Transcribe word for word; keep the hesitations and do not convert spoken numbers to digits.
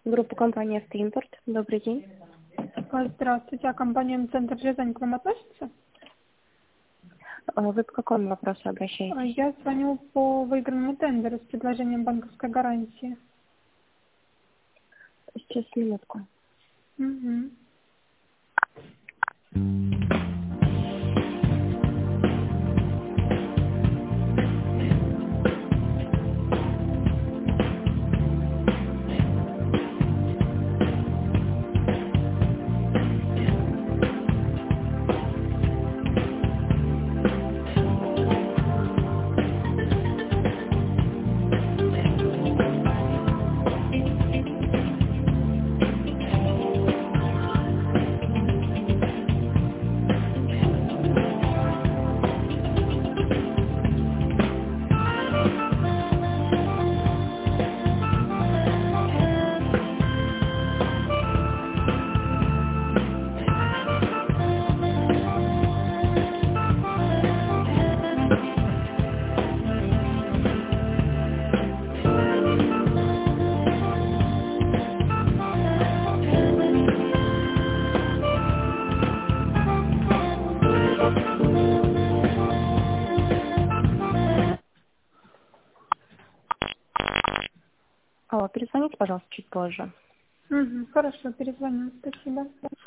Группа компании «Автоимпорт». Добрый день. А, Здравствуйте, а компания «Центр Рязань» к вам относится? А Вы по какому вопросу А, обращаетесь? Я звоню по выигранному тендеру с предложением банковской гарантии. Сейчас, минутку. Угу. Алло, перезвоните, пожалуйста, чуть позже. Угу. Хорошо, перезвоню. Спасибо.